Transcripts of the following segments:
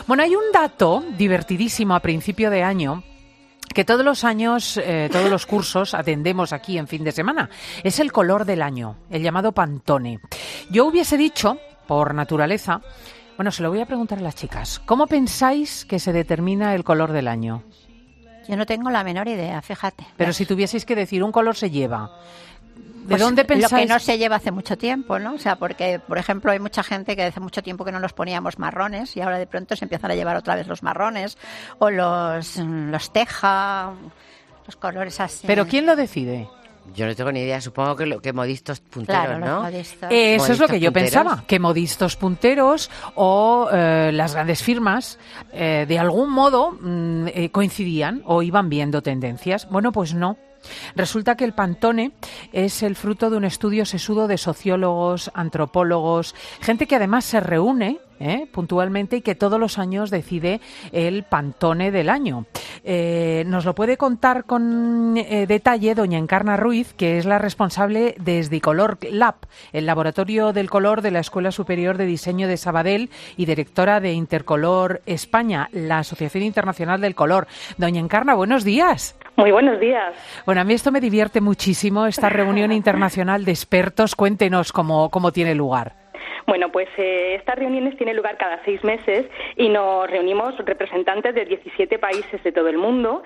Bueno, hay un dato divertidísimo a principio de año que todos los años, todos los cursos atendemos aquí en fin de semana. Es el color del año, el llamado Pantone. Yo hubiese dicho, por naturaleza, bueno, se lo voy a preguntar a las chicas, ¿cómo pensáis que se determina el color del año? Yo no tengo la menor idea, fíjate. Pero si tuvieseis que decir, un color se lleva, ¿de Pues dónde pensáis? Lo que no se lleva hace mucho tiempo, ¿no? O sea, porque, por ejemplo, hay mucha gente que hace mucho tiempo que no nos poníamos marrones y ahora de pronto se empiezan a llevar otra vez los marrones o los teja, los colores así. ¿Pero quién lo decide? Yo no tengo ni idea, supongo que modistos punteros, Claro, ¿no? modistos. Eso es lo que yo punteros. pensaba, que modistos punteros o las grandes firmas de algún modo coincidían o iban viendo tendencias. Bueno, pues no. Resulta que el Pantone es el fruto de un estudio sesudo de sociólogos, antropólogos, gente que además se reúne puntualmente y que todos los años decide el Pantone del año. Nos lo puede contar con detalle doña Encarna Ruiz, que es la responsable de Esdicolor Lab, el laboratorio del color de la Escuela Superior de Diseño de Sabadell y directora de Intercolor España, la Asociación Internacional del Color. Doña Encarna, buenos días. Muy buenos días. Bueno, a mí esto me divierte muchísimo, esta reunión internacional de expertos. Cuéntenos cómo tiene lugar. Bueno, pues estas reuniones tienen lugar cada 6 meses y nos reunimos representantes de 17 países de todo el mundo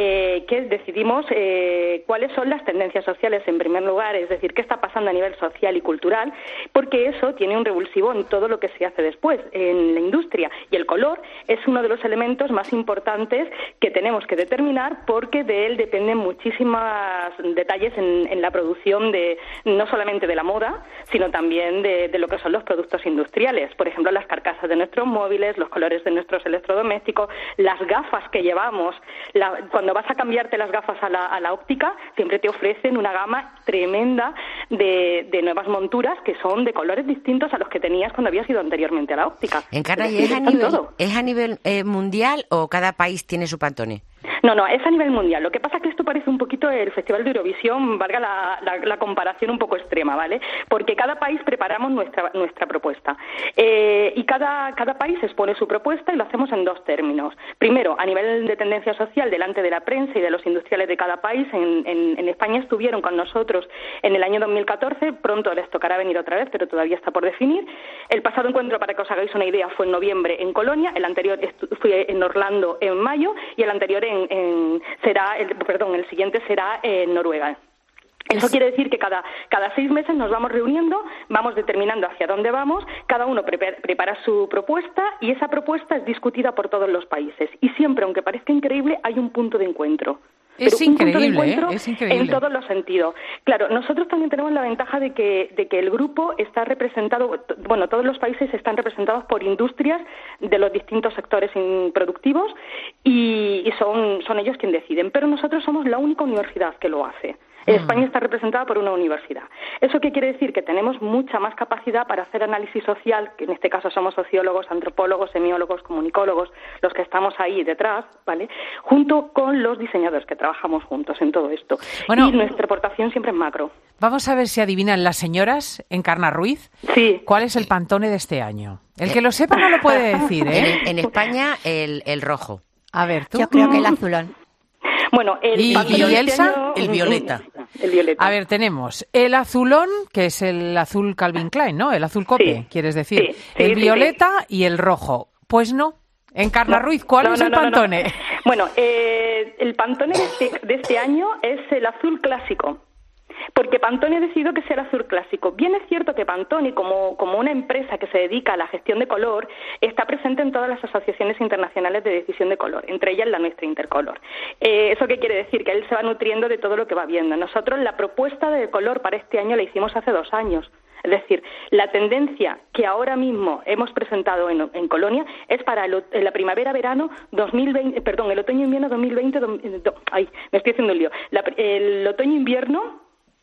que decidimos cuáles son las tendencias sociales en primer lugar, es decir, qué está pasando a nivel social y cultural, porque eso tiene un revulsivo en todo lo que se hace después, en la industria. Y el color es uno de los elementos más importantes que tenemos que determinar porque de él dependen muchísimos detalles en la producción de no solamente de la moda, sino también de lo que son los productos industriales, por ejemplo, las carcasas de nuestros móviles, los colores de nuestros electrodomésticos, las gafas que llevamos. Cuando vas a cambiarte las gafas a la óptica, siempre te ofrecen una gama tremenda de nuevas monturas que son de colores distintos a los que tenías cuando habías ido anteriormente a la óptica. Encarna, ¿y es a nivel mundial o cada país tiene su Pantone? No, es a nivel mundial. Lo que pasa es que esto parece un poquito el Festival de Eurovisión, valga la comparación un poco extrema, ¿vale? Porque cada país preparamos nuestra propuesta. Y cada país expone su propuesta y lo hacemos en 2 términos. Primero, a nivel de tendencia social, delante de la prensa y de los industriales de cada país. En España estuvieron con nosotros en el año 2014, pronto les tocará venir otra vez, pero todavía está por definir. El pasado encuentro, para que os hagáis una idea, fue en noviembre en Colonia, el anterior fue en Orlando en mayo y el anterior el siguiente será en Noruega. Eso quiere decir que cada 6 meses nos vamos reuniendo, vamos determinando hacia dónde vamos, cada uno prepara su propuesta y esa propuesta es discutida por todos los países. Y siempre, aunque parezca increíble, hay un punto de encuentro. Es increíble, es increíble. En todos los sentidos. Claro, nosotros también tenemos la ventaja de que el grupo está representado, bueno, todos los países están representados por industrias de los distintos sectores productivos y son ellos quienes deciden. Pero nosotros somos la única universidad que lo hace. España está representada por una universidad. ¿Eso qué quiere decir? Que tenemos mucha más capacidad para hacer análisis social, que en este caso somos sociólogos, antropólogos, semiólogos, comunicólogos, los que estamos ahí detrás, ¿vale? Junto con los diseñadores que trabajamos juntos en todo esto. Bueno, y nuestra aportación siempre es macro. Vamos a ver si adivinan las señoras, Encarna Ruiz, sí. ¿Cuál es el Pantone de este año? El que lo sepa no lo puede decir, ¿eh? En España, el rojo. A ver, ¿tú? Yo creo que el azulón. Bueno, ¿Y Elsa? Año, el violeta. El violeta. A ver, tenemos el azulón, que es el azul Calvin Klein, ¿no? El azul cope, Sí. quieres decir. Sí, el sí, violeta y el rojo. Pues no. Encarna Ruiz, ¿cuál es el Pantone? No. Bueno, el Pantone de este año es el azul clásico. Porque Pantone ha decidido que sea el azul clásico. Bien es cierto que Pantone, como una empresa que se dedica a la gestión de color, está presente en todas las asociaciones internacionales de decisión de color, entre ellas la nuestra Intercolor. ¿Eso qué quiere decir? Que él se va nutriendo de todo lo que va viendo. Nosotros la propuesta de color para este año la hicimos hace 2 años. Es decir, la tendencia que ahora mismo hemos presentado en Colonia es para la primavera-verano 2020, perdón, el otoño-invierno 2020, me estoy haciendo un lío. El otoño-invierno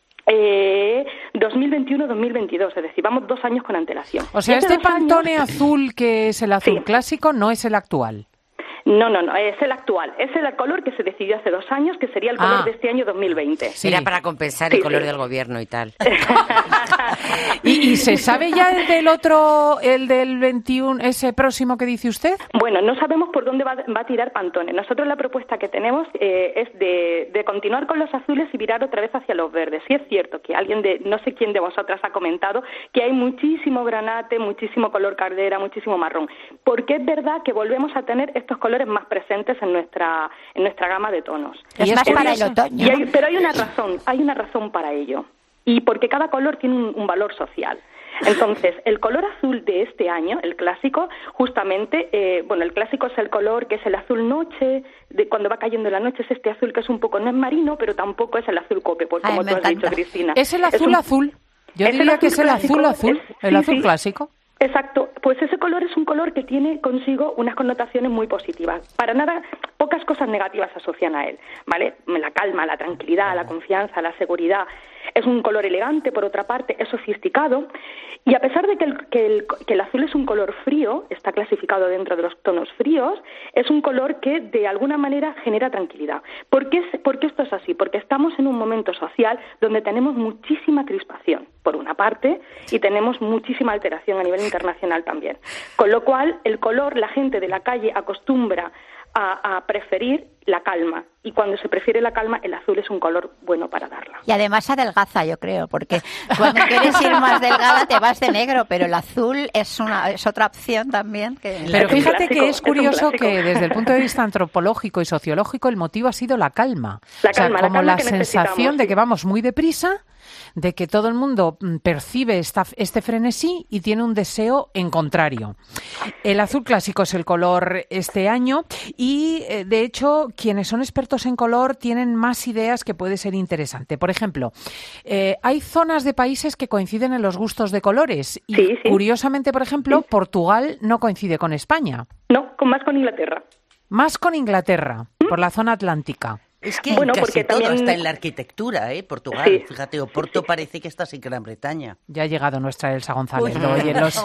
2021-2022, es decir, vamos 2 años con antelación. O sea, este Pantone azul que es el azul clásico no es el actual. No, es el actual. Es el color que se decidió hace 2 años, que sería el color de este año 2020. Era para compensar el color del gobierno y tal. ¿Y se sabe ya el del otro, el del 21, ese próximo que dice usted? Bueno, no sabemos por dónde va a tirar Pantone. Nosotros la propuesta que tenemos es de continuar con los azules y virar otra vez hacia los verdes. Sí es cierto que alguien no sé quién de vosotras ha comentado que hay muchísimo granate, muchísimo color caldera, muchísimo marrón, porque es verdad que volvemos a tener estos colores más presentes en nuestra gama de tonos. Es más para el otoño. Pero hay una razón para ello, y porque cada color tiene un valor social. Entonces, el color azul de este año, el clásico, justamente, el clásico es el color que es el azul noche, cuando va cayendo la noche es este azul que es un poco, no es marino, pero tampoco es el azul cope, pues, como tú has dicho, Cristina. Es el azul azul. Yo diría que es el azul azul, el azul clásico. Exacto, pues ese color es un color que tiene consigo unas connotaciones muy positivas. Para nada, pocas cosas negativas se asocian a él, ¿vale? La calma, la tranquilidad, la confianza, la seguridad. Es un color elegante, por otra parte, es sofisticado. Y a pesar de que el azul es un color frío, está clasificado dentro de los tonos fríos, es un color que de alguna manera genera tranquilidad. ¿Por qué esto es así? Porque estamos en un momento social donde tenemos muchísima crispación, por una parte, y tenemos muchísima alteración a nivel internacional también. Con lo cual, el color, la gente de la calle acostumbra a preferir la calma, y cuando se prefiere la calma, el azul es un color bueno para darla. Y además adelgaza, yo creo, porque cuando quieres ir más delgada te vas de negro, pero el azul es otra opción también. Pero fíjate que es curioso que desde el punto de vista antropológico y sociológico el motivo ha sido la calma. La sensación de que vamos muy deprisa, de que todo el mundo percibe este frenesí y tiene un deseo en contrario. El azul clásico es el color este año y, de hecho, quienes son expertos en color tienen más ideas que puede ser interesante. Por ejemplo, hay zonas de países que coinciden en los gustos de colores y, sí. Curiosamente, por ejemplo, Portugal no coincide con España. No, más con Inglaterra. Más con Inglaterra, por la zona atlántica. Es que casi todo, hasta en la arquitectura, Portugal, sí. Fíjate, Oporto parece que estás en Gran Bretaña. Ya ha llegado nuestra Elsa González, lo oyen los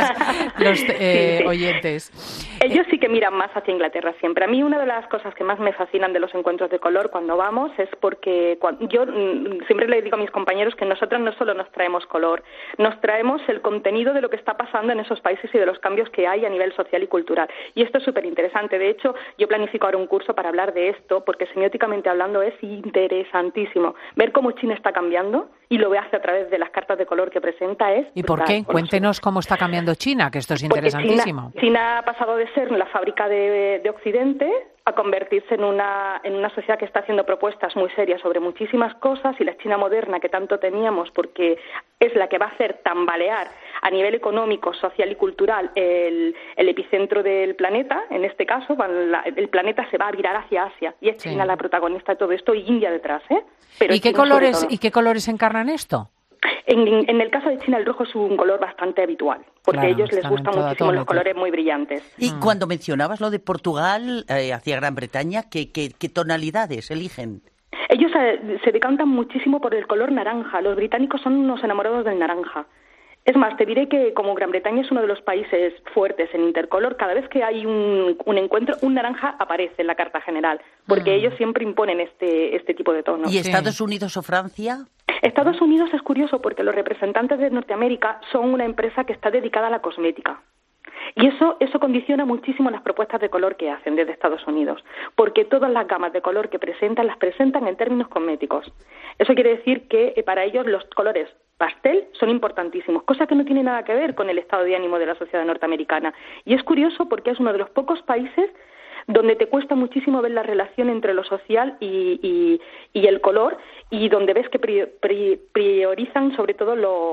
oyentes. Ellos sí que miran más hacia Inglaterra siempre. A mí una de las cosas que más me fascinan de los encuentros de color cuando vamos es porque yo siempre le digo a mis compañeros que nosotras no solo nos traemos color, nos traemos el contenido de lo que está pasando en esos países y de los cambios que hay a nivel social y cultural. Y esto es súper interesante. De hecho, yo planifico ahora un curso para hablar de esto, porque semióticamente hablando es interesantísimo. Ver cómo China está cambiando, y lo hace a través de las cartas de color que presenta es... ¿Y por qué? Cuéntenos cómo está cambiando China, que esto es interesantísimo. China ha pasado de ser la fábrica de Occidente a convertirse en una sociedad que está haciendo propuestas muy serias sobre muchísimas cosas, y la China moderna que tanto teníamos, porque es la que va a hacer tambalear a nivel económico, social y cultural el epicentro del planeta. En este caso, el planeta se va a virar hacia Asia, y es China la protagonista de todo esto, y India detrás, Pero ¿Y qué colores encarnan esto? En el caso de China, el rojo es un color bastante habitual, porque a ellos les gustan muchísimo los colores muy brillantes. Y cuando mencionabas lo de Portugal hacia Gran Bretaña, ¿qué tonalidades eligen? Ellos se decantan muchísimo por el color naranja. Los británicos son unos enamorados del naranja. Es más, te diré que como Gran Bretaña es uno de los países fuertes en intercolor, cada vez que hay un encuentro, un naranja aparece en la carta general, porque ellos siempre imponen este tipo de tonos. ¿Y Estados Unidos o Francia? Estados Unidos es curioso porque los representantes de Norteamérica son una empresa que está dedicada a la cosmética. Y eso condiciona muchísimo las propuestas de color que hacen desde Estados Unidos, porque todas las gamas de color que presentan, las presentan en términos cosméticos. Eso quiere decir que para ellos los colores pastel son importantísimos, cosa que no tiene nada que ver con el estado de ánimo de la sociedad norteamericana. Y es curioso porque es uno de los pocos países donde te cuesta muchísimo ver la relación entre lo social y el color, y donde ves que priorizan sobre todo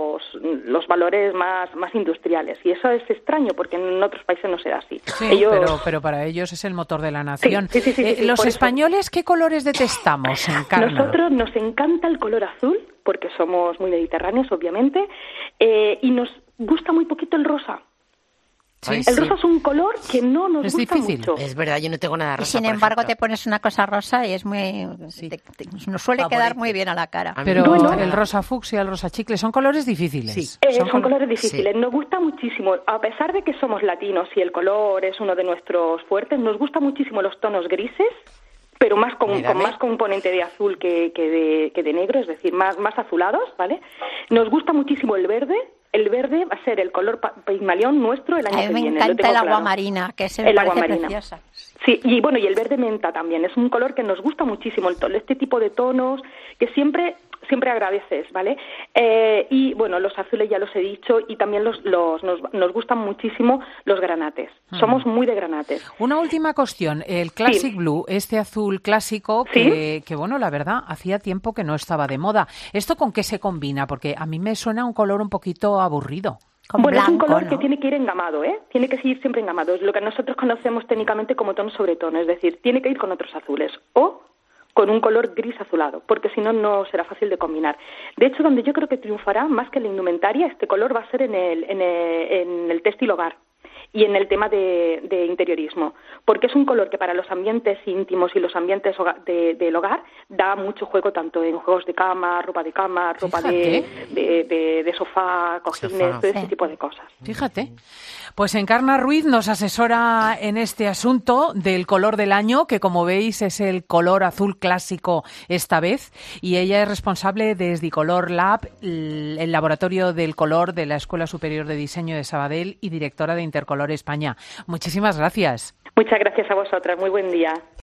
los valores más industriales. Y eso es extraño porque en otros países no se da así. Sí, pero para ellos es el motor de la nación. Sí, los españoles, ¿qué colores detestamos en Encarna? Nosotros nos encanta el color azul, porque somos muy mediterráneos, obviamente, y nos gusta muy poquito el rosa. El rosa es un color que no nos gusta mucho. Es verdad, yo no tengo nada rosa. Sin embargo, te pones una cosa rosa y es muy... nos suele quedar muy bien a la cara. Pero el rosa fucsia, el rosa chicle, son colores difíciles. Sí. Son colores difíciles. Sí. Nos gusta muchísimo, a pesar de que somos latinos y el color es uno de nuestros fuertes, nos gusta muchísimo los tonos grises, pero más con más componente de azul que de negro, es decir, más azulados, ¿vale? Nos gusta muchísimo el verde. El verde va a ser el color Pigmalión nuestro el año que viene. Me encanta el agua marina, que es el agua marina. Preciosa. Sí, y bueno, y el verde menta también. Es un color que nos gusta muchísimo, este tipo de tonos que siempre agradeces, ¿vale? Y bueno, los azules ya los he dicho, y también nos gustan muchísimo los granates. Somos muy de granates. Una última cuestión, el Classic Blue, este azul clásico que bueno, la verdad, hacía tiempo que no estaba de moda. ¿Esto con qué se combina? Porque a mí me suena un color un poquito aburrido. Bueno, blanco, es un color que tiene que ir engamado, ¿eh? Tiene que seguir siempre engamado. Es lo que nosotros conocemos técnicamente como tono sobre tono, es decir, tiene que ir con otros azules o con un color gris azulado, porque si no, no será fácil de combinar. De hecho, donde yo creo que triunfará más que en la indumentaria, este color va a ser en el textil hogar y en el tema de interiorismo, porque es un color que para los ambientes íntimos y los ambientes del hogar da mucho juego, tanto en juegos de cama, ropa de sofá, cojines, todo ese tipo de cosas. Fíjate. Pues Encarna Ruiz nos asesora en este asunto del color del año, que como veis es el color azul clásico esta vez, y ella es responsable de Esdicolor Lab, el laboratorio del color de la Escuela Superior de Diseño de Sabadell y directora de Intercolor España. Muchísimas gracias. Muchas gracias a vosotras. Muy buen día.